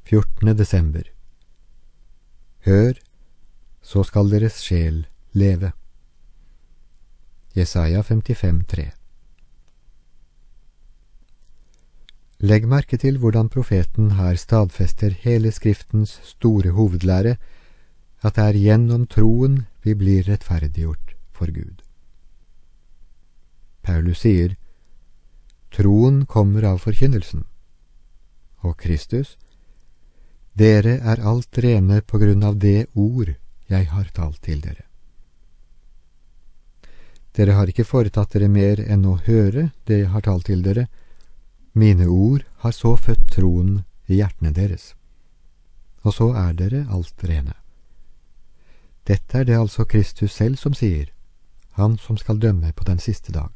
14. desember. Hør, så skal deres sjel leve. Jesaja 55,3. Legg merke til hvordan profeten her stadfester hele Skriftens store hovedlære, at det er gjennom troen vi blir rettferdiggjort for Gud. Paulus sier, troen kommer av forkynnelsen, og Kristus, dere er alt rene på grunn av det ord jeg har talt til dere. Dere har ikke foretatt dere mer enn å høre det jeg har talt til dere. Mine ord har så født troen i hjertene deres, og så er dere alt rene. Dette er det altså Kristus selv som sier, han som skal dømme på den siste dag.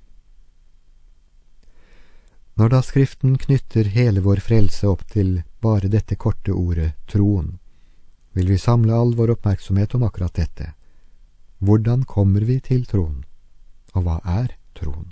Når da Skriften knytter hele vår frelse opp til bare dette korte ordet troen, vil vi samle all vår oppmerksomhet om akkurat dette. Hvordan kommer vi til troen, og hva er troen?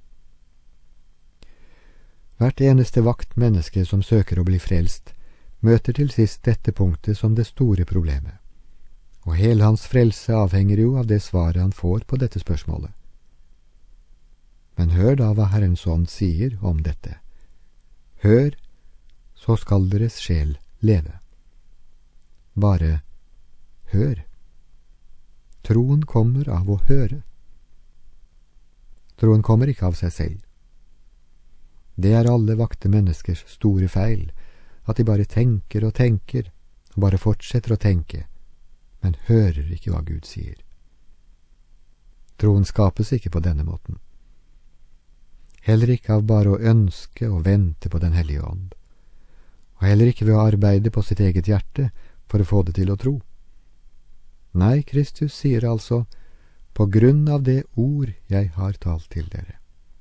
Hvert eneste vakt menneske som søker å bli frelst, møter til sist dette punktet som det store problemet, og hele hans frelse avhenger jo av det svaret han får på dette spørsmålet. Men hør da hva Herrens ånd sier om dette. Hør, så skal deres sjel leve. Bare hør. Troen kommer av å høre. Troen kommer ikke av seg selv. Det er alle vakte menneskers store feil, at de bare tenker og tenker, og bare fortsetter å tenke, men hører ikke hva Gud sier. Troen skapes ikke på denne måten. Heller ikke av bare å ønske og vente på Den hellige ånd, og heller ikke ved å arbeide på sitt eget hjerte for å få det til å tro. Nei, Kristus sier altså, på grunn av det ord jeg har talt til dere.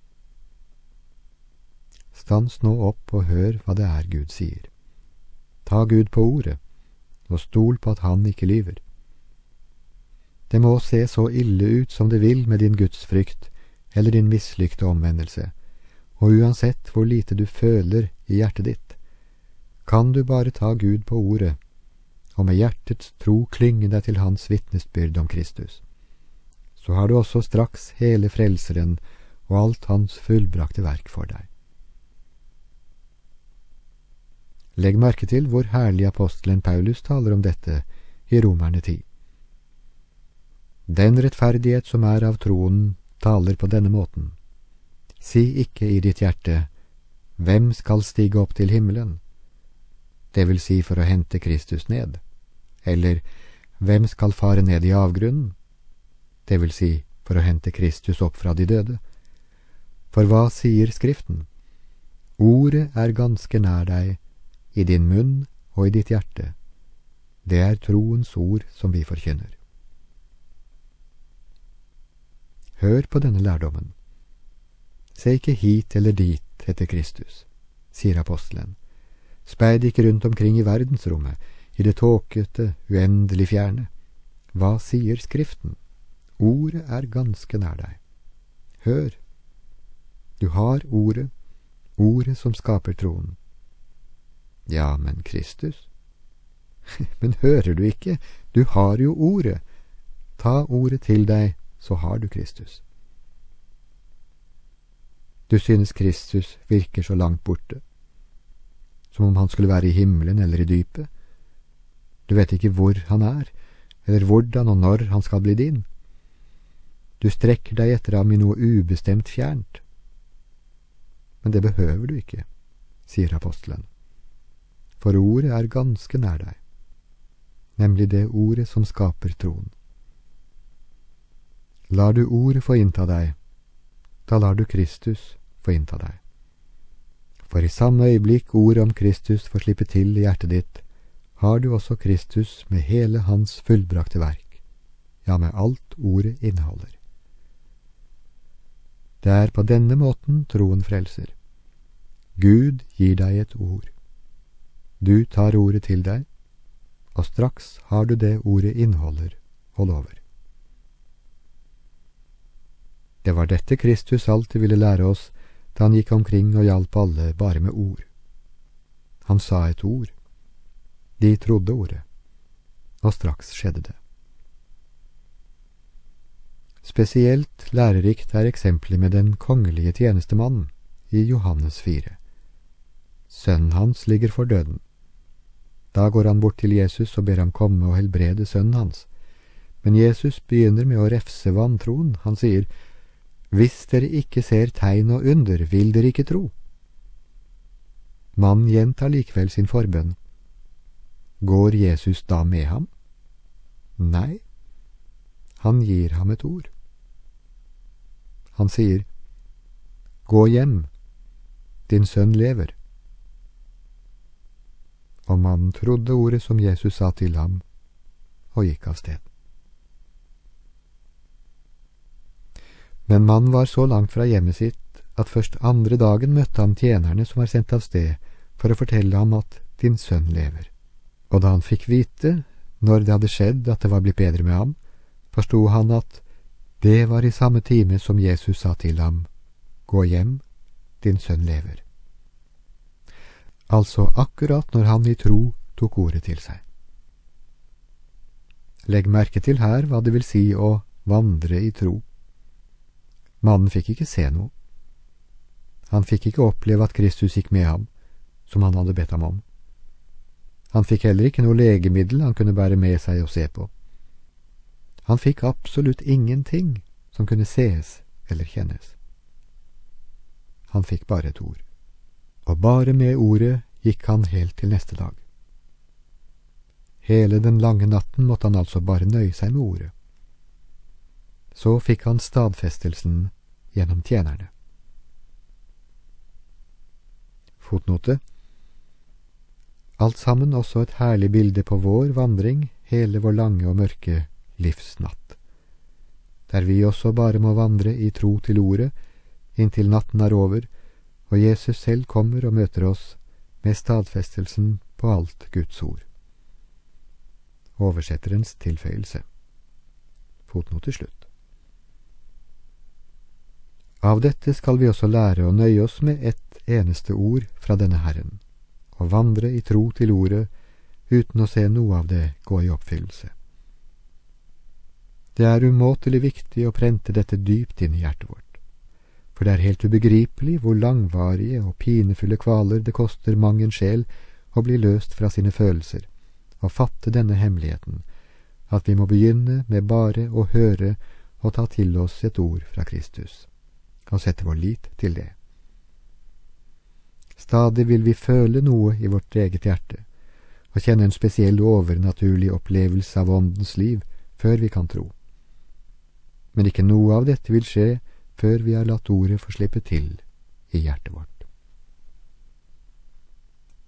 Stans nå opp og hør hva det er Gud sier. Ta Gud på ordet, og stol på at han ikke lyver. Det må se så ille ut som det vil med din gudsfrykt, eller din mislykte omvendelse, og uansett hvor lite du føler i hjertet ditt, kan du bare ta Gud på ordet, og med hjertets tro klynge deg til hans vitnesbyrd om Kristus. Så har du også straks hele frelseren og alt hans fullbrakte verk for deg. Legg merke til hvor herlig apostelen Paulus taler om dette i Romerne 10. Den rettferdighet som er av troen taler på denne måten. Si ikke i ditt hjerte, hvem skal stige opp til himmelen? Det vil si for å hente Kristus ned. Eller, hvem skal fare ned i avgrunnen? Det vil si for å hente Kristus opp fra de døde. For hva sier Skriften? Ordet er ganske nær deg, i din munn og i ditt hjerte. Det er troens ord som vi forkynner. Hør på denne lærdommen. Se ikke hit eller dit etter Kristus, sier apostelen. Speid ikke rundt omkring i verdensrommet, i det tåkete, uendelig fjerne. Hva sier Skriften? Ordet er ganske nær deg. Hør. Du har ordet, ordet som skaper troen. Ja, men Kristus? Men hører du ikke? Du har jo ordet. Ta ordet til deg, så har du Kristus. Du synes Kristus virker så langt borte, som om han skulle være i himmelen eller i dypet. Du vet ikke hvor han er, eller hvordan og når han skal bli din. Du strekker deg etter ham i noe ubestemt fjernt. Men det behøver du ikke, sier apostelen. For ordet er ganske nær deg, nemlig det ordet som skaper troen. Lar du ordet få innta deg, da lar du Kristus få innta deg. For i samme øyeblikk ordet om Kristus får slippe til i hjertet ditt, har du også Kristus med hele hans fullbrakte verk, ja, med alt ordet inneholder. Det er på denne måten troen frelser. Gud gir deg et ord. Du tar ordet til deg, og straks har du det ordet inneholder og lover. Det var dette Kristus alltid ville lære oss da han gikk omkring og hjalp alle bare med ord. Han sa et ord, De trodde ordet, og straks skjedde det. Spesielt lærerikt er eksempelet med den kongelige tjenestemannen i Johannes 4. Sønnen hans ligger for døden. Da går han bort til Jesus og ber ham komme og helbrede sønnen hans. Men Jesus begynner med å refse vantroen. Han sier, «Hvis dere ikke ser tegn og under, vil dere ikke tro.» Mannen gjentar likevel sin forbønn. Går Jesus da med ham? Nei, han gir ham et ord. Han sier, «Gå hjem, din sønn lever.» Og mannen trodde ordet som Jesus sa til ham, og gikk av sted. Men mannen var så langt fra hjemmet sitt at først andre dagen møtte han tjenerne som var sendt av sted for å fortelle ham at din sønn lever. Og da han fikk vite, når det hadde skjedd at det var blitt bedre med ham, forstod han at det var i samme time som Jesus sa til ham, «Gå hjem, din sønn lever.» Altså akkurat når han i tro tok ordet til seg. Legg merke til her hva det vil si å vandre i tro. Mannen fikk ikke se noe. Han fikk ikke oppleve at Kristus gikk med ham, som han hadde bedt ham om. Han fikk heller ikke noe legemiddel han kunne bære med seg og se på. Han fikk absolutt ingenting som kunne sees eller kjennes. Han fikk bare et ord. Og bare med ordet gikk han helt til neste dag. Hele den lange natten måtte han altså bare nøye seg med ordet. Så fikk han stadfestelsen gjennom tjenerne. Fotnote. Alt sammen også et herlig bilde på vår vandring, hele vår lange og mørke livsnatt, der vi også bare må vandre i tro til ordet, inntil natten er over, og Jesus selv kommer og møter oss med stadfestelsen på alt Guds ord. Oversetterens tilføyelse. Fotnote slutt. Av dette skal vi også lære å nøye oss med ett eneste ord fra denne Herren, og vandre i tro til ordet uten å se noe av det gå i oppfyllelse. Det er umåtelig viktig å prente dette dypt inn i hjertet vårt. For det er helt ubegripelig hvor langvarige og pinefulle kvaler det koster mang en sjel å bli løst fra sine følelser, og fatte denne hemmeligheten, at vi må begynne med bare å høre og ta til oss et ord fra Kristus, og sette vår lit til det. Stadig vil vi føle noe i vårt eget hjerte, og kjenne en spesiell overnaturlig opplevelse av åndens liv før vi kan tro. Men ikke noe av dette vil skje før vi har latt ordet få slippe til i hjertet vårt.